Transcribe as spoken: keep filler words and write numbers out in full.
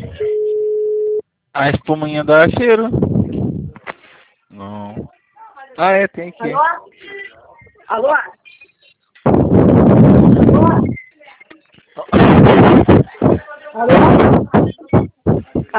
A espuminha dá cheiro? Não. Ah, é, tem aqui. Alô? Alô? Alô? Alô?